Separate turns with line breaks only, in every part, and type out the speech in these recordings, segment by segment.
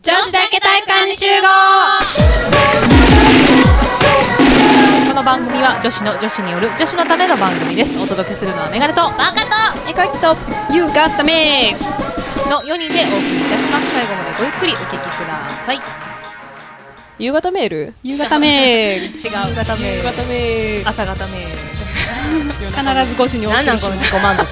女子だけ体育館に集合。
この番組は女子による女子のための番組です。お届けするのはメガネと
バカと
絵描きと You got the mix
の4人でお送りいたします。最後までごゆっくりお聞きください。
夕方メール夕方メール
違う、夕方メール、
夕方メール
朝方メール
必ず5時にお送りします。
なんなんこの自己満足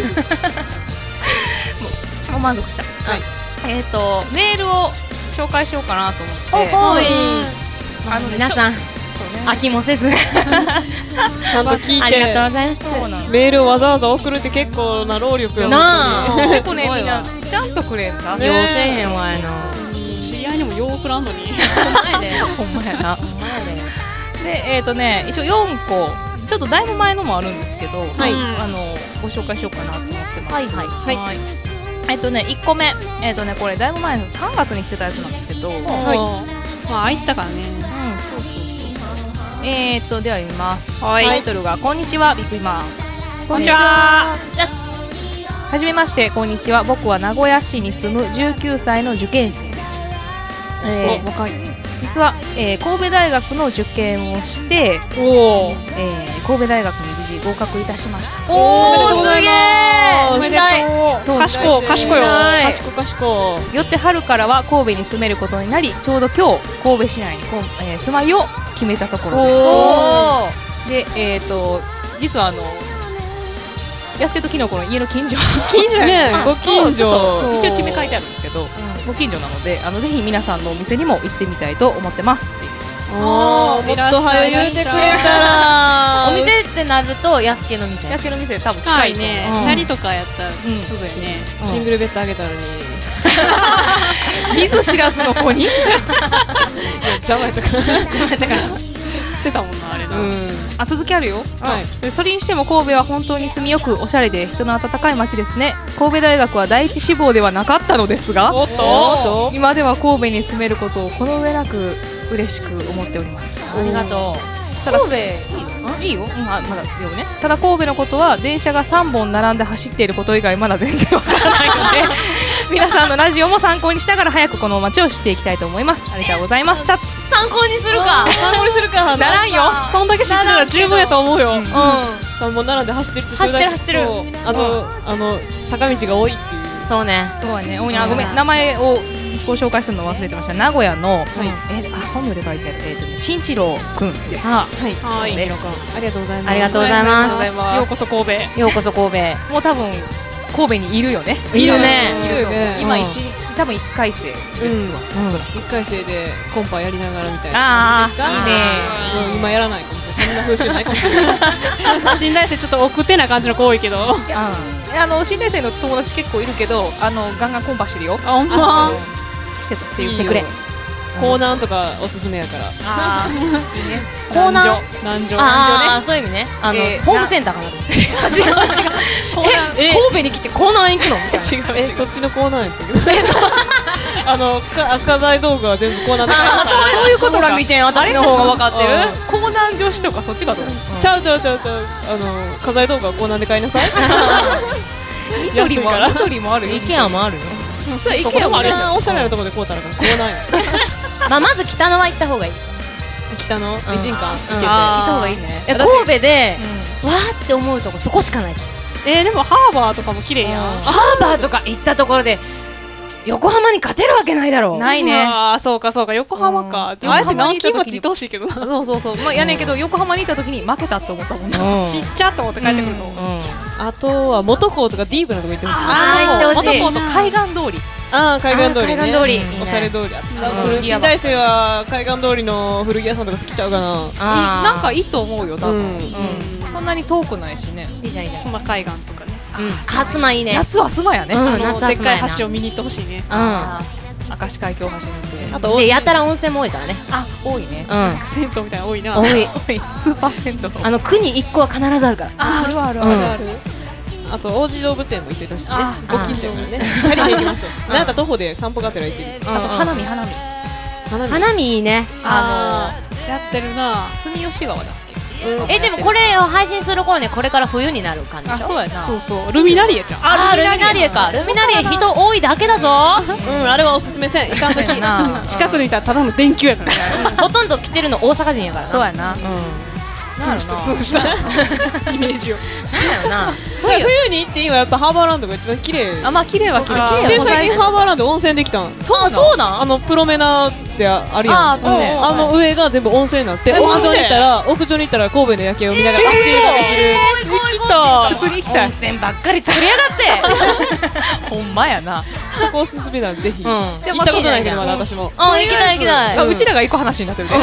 もう満足した、
はい。
メールを紹介しようかなと思って、
はい
皆さん飽きもせず
ちゃんと聞い
ありがとう
て
ございます。
そうなん
メールをわざわざ送るって結構な労力よ
なあ
本
結構ね
すごいわ
みんなちゃんとくれんだ。
ね
要せえへんわやな。
当に知り合いにもよう送らんのに
前で
ほんまやな。
前で
で一応4個ちょっとだいぶ前のもあるんですけど、
はい
ご紹介しようかなと思ってます。
はいはい
はい。1個目これだいぶ前の3月に来てたやつなんですけど、
まあ入ったからね。
そうでは読みます。
はい
タイトルがこんにちはビッグイマン。
こんにちは。
じゃあ
はじめましてこんにちは。僕は名古屋市に住む19歳の受験生です。
若い。
実は、神戸大学の受験をして、
お
神戸大学に無事合格いたしました。
おーすげー
おめで
したい
とう。賢い賢いよ。
はい
賢い。
よって春からは神戸に住めることになり、ちょうど今日神戸市内に住まいを決めたところです。で、実は安家とキノコの家の近所
ねご近所。
そう一応地名書いてあるんですけど、ご近所なのでぜひ皆さんのお店にも行ってみたいと思ってますっていう。
もっと早言ってくれたら。
お店ってなると安家の店。
安家の店多分近いと思う。
ね
うん
チャリとかやったら
ん
すぐやね。
うん
シングルベッドあげたのに。
見ず知らずの子に
邪魔やったから。捨てたもんなあれな。
続きあるよ、
はい
でそれにしても神戸は本当に住みよくおしゃれで人の温かい街ですね。神戸大学は第一志望ではなかったのですが、
おっと
今では神戸に住めることをこの上なく嬉しく思っております。
ありがと
ただ
神戸
いいよ、まだよね。ただ神戸のことは電車が3本並んで走っていること以外まだ全然わからないので皆さんのラジオも参考にしながら早くこの街を知っていきたいと思います。ありがとうございました。
参考にするか。
参考にするか。
ならんよ。
そんだけ知ってたら十分やと思うよ。
うん
3本並んで走ってるってそれだけ。
走ってる
そうあと坂道が多いっていう。
そうね。
そうやね。ごめん、名前をご紹介するの忘れてました。名古屋の、本名で書いてある新一郎くんです。
はい
です
ありがとうございます。
ありがとうございます
ありがとうございます。ようこそ神戸。
ようこそ神戸。
もう多分神戸にいるよね。
いるね
いるよね。
うん
今多分1回生ですわ。
1回生でコンパやりながらみたいな。
ああ、いいね。
今やらないかもしれない。そんな風習ないかもしれない。新大生ちょっと奥手な感じの子多いけど。
新大生の友達結構いるけど、ガンガンコンパしてるよ。
ほんま。
してたって
いいよ
言ってくれ。
コーナーとかおすすめやから。
ああ、いいね。
コーナー
南城。
ああそういう意味ね。ホームセンターかな。違う。神戸に来てコーナー行くのみたいな。
違う。そっちのコーナーやったけど。赤材道具は全部コーナーで買います。
そういうことら見て私の方が分かってる。
江南女子とかそっちかと思う。
ちゃう家財道具はコーナーで買いなさい。
ニトリもあるよ。
イケアもあるよ。
そうイケアもあるよ。
おしゃれなとこで買うたらコーナーや。
まず北野は行った方がいい。
北の美人館行ってて。
行った方がいいね。
神戸でわーって思うとこそこしかない。
でもハーバーとかも綺麗やん。
ハーバーとか行ったところで横浜に勝てるわけないだろう。
ないね。
ああそうか横浜か。あえて南京町行ってほしいけどな。
そう。まあやねんけど横浜にいた時に負けたと思ったもんな。
ちっちゃと思って帰ってくるの。あとは元港とかディープなとこ行ってほしい。
行ってほしい。
元港と海岸通り。
海岸通りね。
海岸通り
おしゃれ通り。新大生は海岸通りの古着屋さんとか好きちゃうかな。
なんかいいと思うよ多分。そんなに遠くないしね。
いいじゃんいいじゃん。
須磨海岸とかね。
スマいいね。
夏はスマやね。
でっかい橋を見に行ってほしいね。
明石海峡橋見て。
あとでやたら温泉も多いからね。
多いね。
銭湯みたいな多いな。
多い。
スーパー銭湯。
区に1個は必ずあるから。
ある。
あと王子動物園も行ってたしね。ご近所からね。チャリで行きますよ。なんか徒歩で散歩がてら行ける。
あと花見。
花見いいね。
やってるな。
住吉川だっけ。
でもこれを配信する頃ね、これから冬になる感じでしょ。
そうやな。
そうそうルミナリエちゃん。
あ、ルミナリエか。ルミナリエ人多いだけだぞ。
うんあれはおすすめせん。いかんとき
な
近くで見たらただの電球やからね。
ほとんど来てるの大阪人やからな。
そうやな。
ツンしたイメージを。
なんやろな。
冬に行っていいわ。やっぱハーバーランドが一番綺麗。
あ、まあ綺麗は綺麗。
して最近ハーバーランド温泉できたん。
そうなん。
プロメナってあるやん。
あね
あの上が全部温泉になって屋上に行ったら神戸の夜景を見ながら足湯ができる。
普通に行きたい。
温泉ばっかり作りやがって。
ほんまやな。
そこおすすめなんでぜひ。行
うん
ったことないけどまだ私も。
あ、行きたい行きたい。
うちらが行く話になってるで。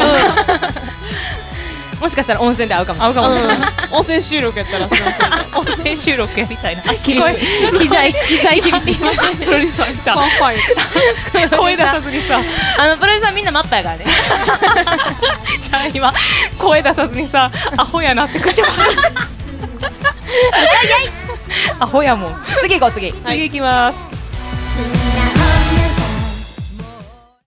もしかしたら温泉で会うかもしれない。
温泉収録やったらすみません。
温泉収録やりたいな。
厳しい。機材厳しい。
プロデューサー来た。
ファンファイ
声出さずにさ、
プロデューサーみんなマッパやからね。
じゃあ今声出さずにさ、アホやなって口も。アホやもん。
次行こう次。
次行きます。